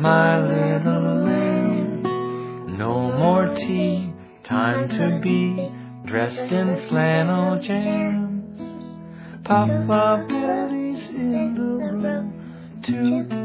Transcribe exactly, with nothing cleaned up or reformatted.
my little lamb. No more tea, time to be dressed in flannel jams. Papa Billy's in the room to